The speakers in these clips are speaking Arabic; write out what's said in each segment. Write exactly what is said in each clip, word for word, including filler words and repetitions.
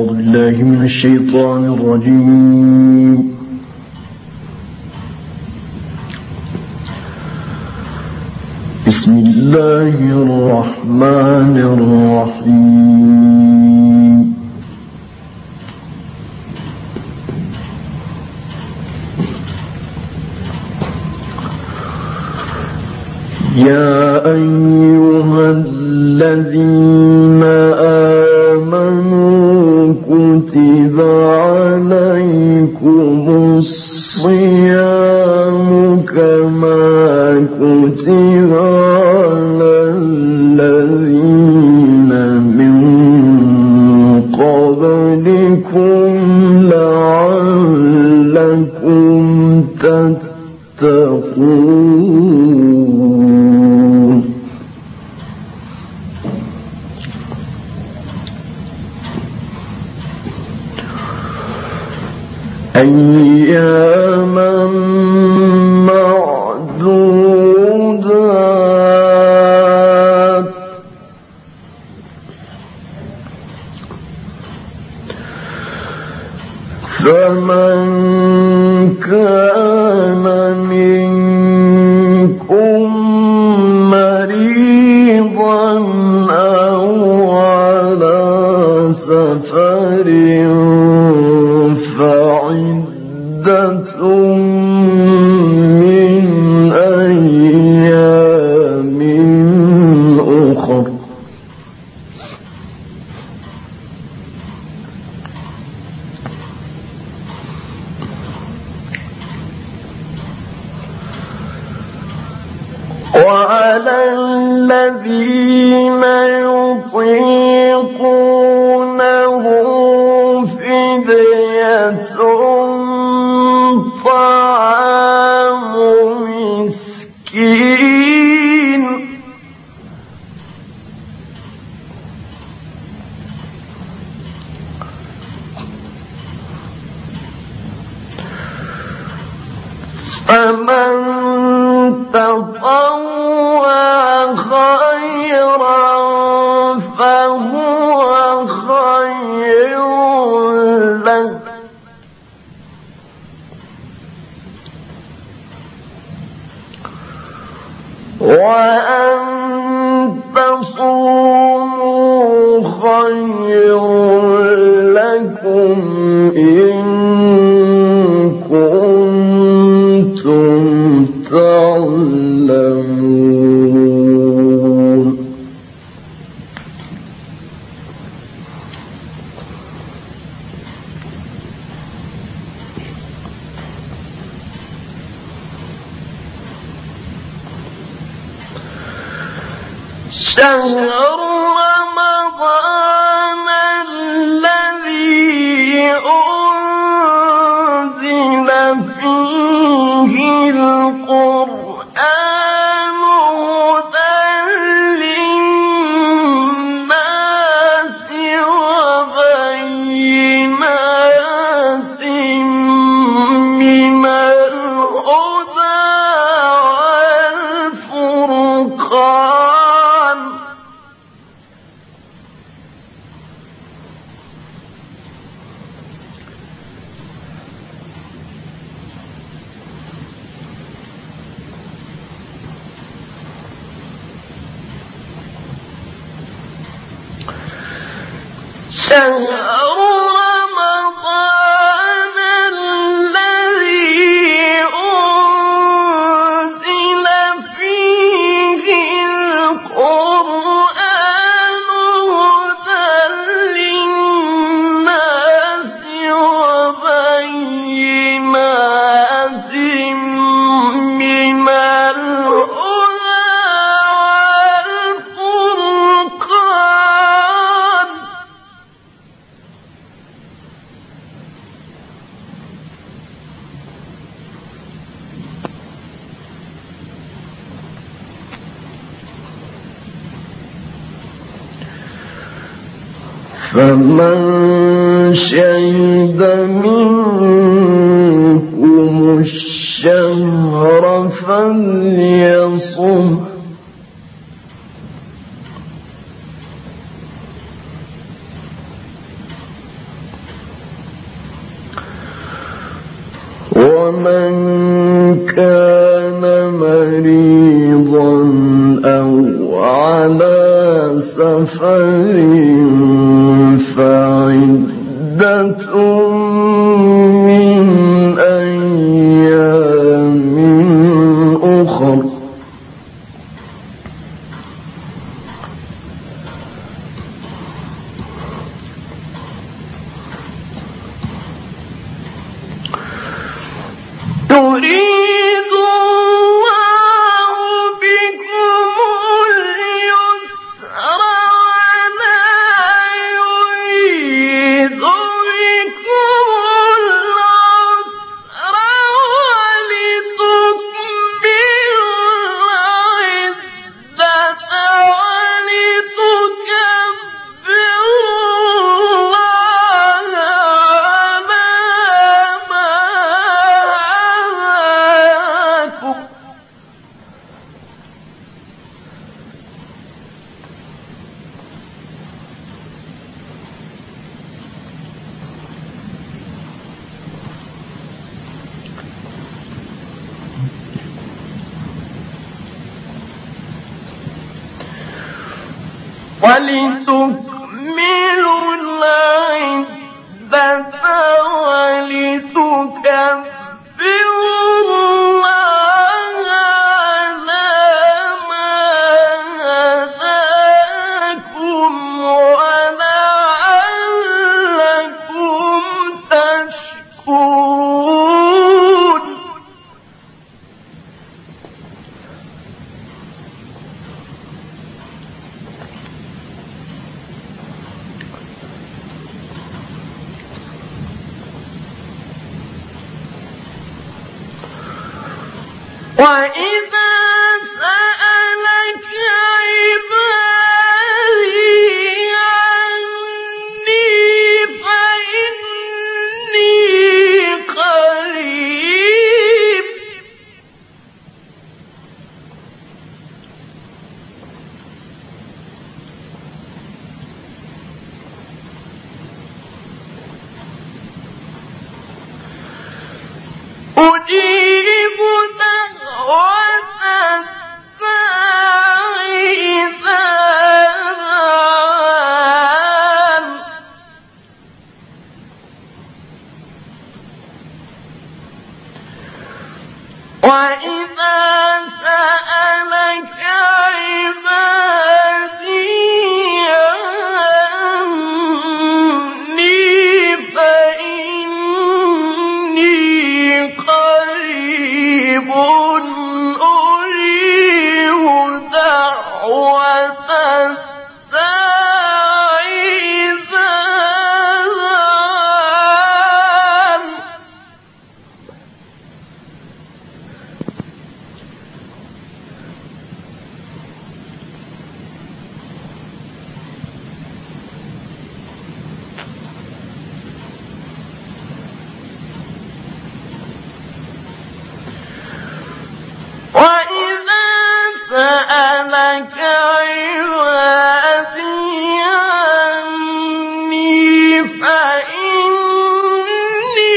أعوذ بالله من الشيطان الرجيم. بسم الله الرحمن الرحيم. يا أيها الذين آمنوا كتب عليكم الصيام كما كتب على الذين من قبلكم لعلكم تتقون. أياما معدودات فمن كان منكم مريضا أو على سفر فعدة من أيام أخر. وعلى الذين يطيقونه فدية طعام مسكين فمن تطوع خيرا فهو خير له وأن تصوموا خير لكم إن كنتم تعلمون. شهر رمضان الذي أنزل فيه القرآن هدى للناس وبينات من الهدى والفرقان. شهر رمضان الذي أنزل فيه القرآن هدى للناس وبينات من الهدى والفرقان. فمن شهد منكم الشهر فليصم. ومن كان مريضا أو على سفر فعدة من أيام أخر. يريد الله بكم اليسر ولا يريد بكم العسر ولتكملوا العدة ولتكبروا ولتكملوا العدة ولتكبروا الله على ما هداكم ولعلكم تشكرون. وإذا سألك عبادي عني فإني قريب أجيب دعوة الداعي إذا دعان. وإذا سألك عبادي عني فإني قريب أجيب دعوة الداعي إذا دعان. وإذا سألك عبادي عني فإني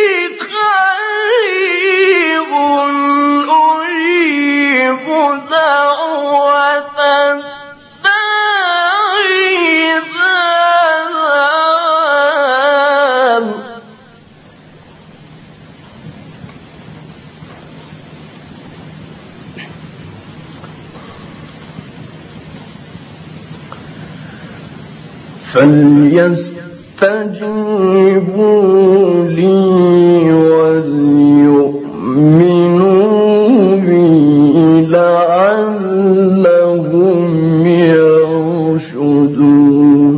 قريب أجيب دعوة الداعي إذا دعان. فليستجيبوا لي وليؤمنوا بي لعلهم يرشدون.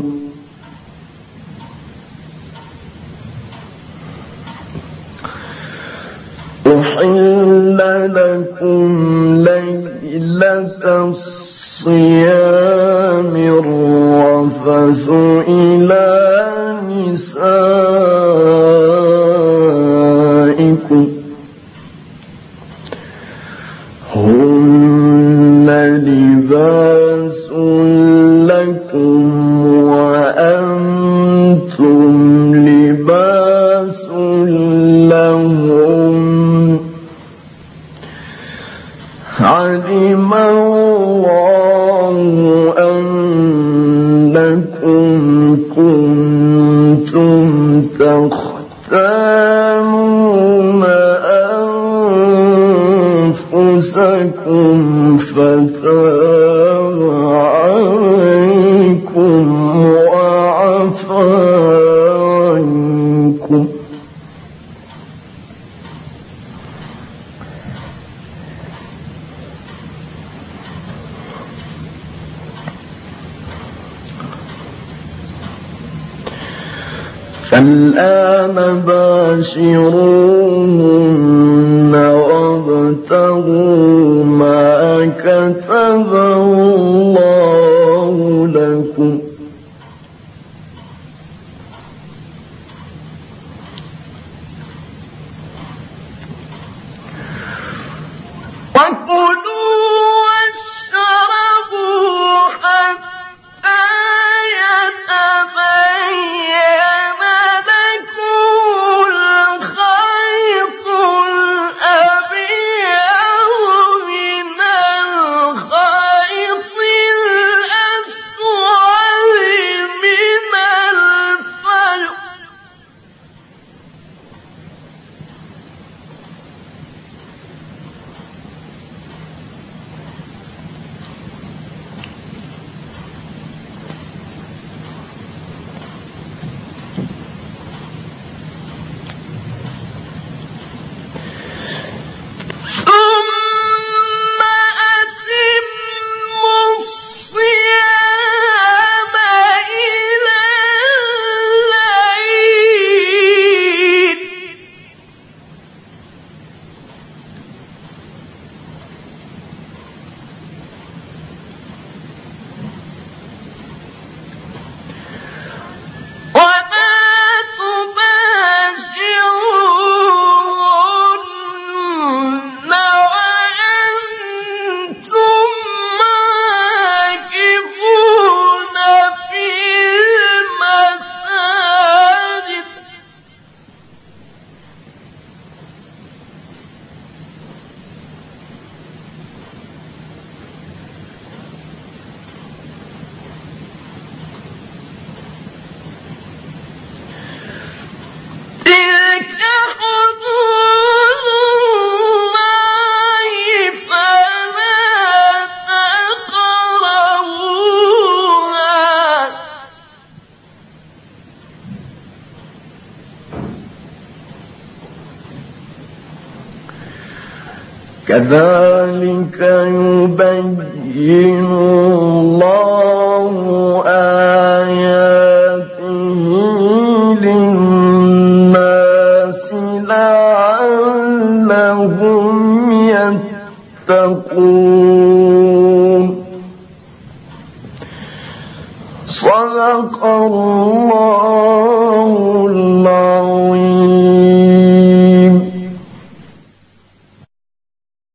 أحل لكم ليلة الصيام الرفث إلى نسائكم هن لباس لكم وأنتم لباس لهم تختانون أنفسكم فتاب عليكم وعفى عنكم فالآن باشروهن وابتغوا ما كتب الله لكم وكلوا واشربوا حتى يتبين الخيط الأبيض من الخيط الأسود من الفجر كذلك يبين الله آياته للناس لعلهم يتقون. صدق الله